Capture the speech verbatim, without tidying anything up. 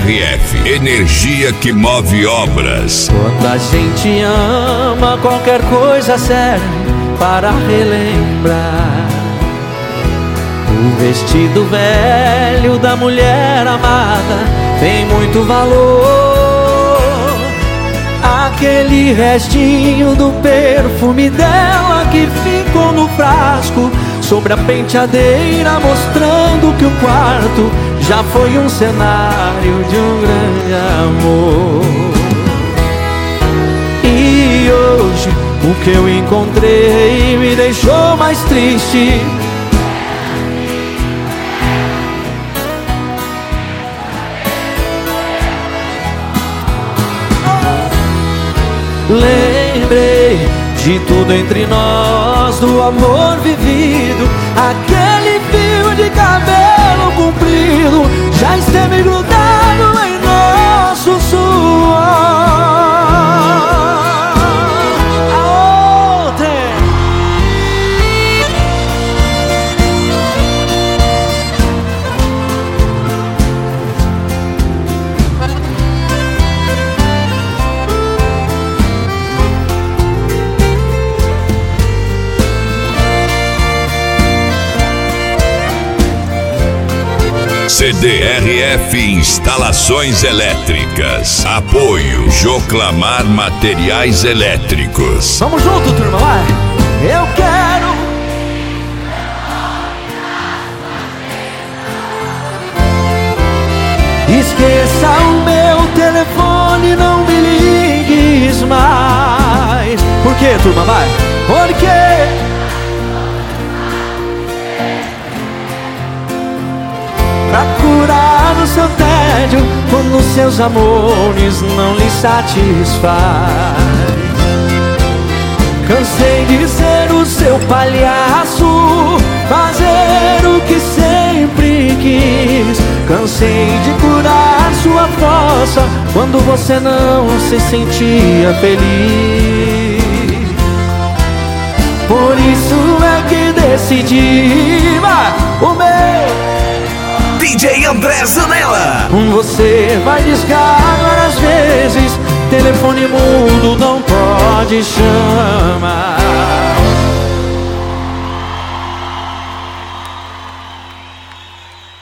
R F, energia que move obras. Quando a gente ama, qualquer coisa serve para relembrar o vestido velho da mulher amada tem muito valor. Aquele restinho do perfume dela que ficou no frasco sobre a penteadeira, mostrando que o quarto já foi um cenário de um grande amor. E hoje o que eu encontrei me deixou mais triste. Lembrei de tudo entre nós, do amor vivido. Aquele fio de cabelo comprido já esteve grudado em nosso suor. A outra C D R F Instalações Elétricas. Apoio Joclamar Materiais Elétricos. Vamos junto, turma, vai! Eu quero esqueça o meu telefone, não me ligues mais. Por quê, turma, vai? Porque pra curar o seu tédio quando seus amores não lhe satisfaz. Cansei de ser o seu palhaço, fazer o que sempre quis. Cansei de curar sua fossa quando você não se sentia feliz. Por isso é que decidi, mas o meu D J André Zanella. Você vai discar várias vezes, telefone mudo não pode chamar.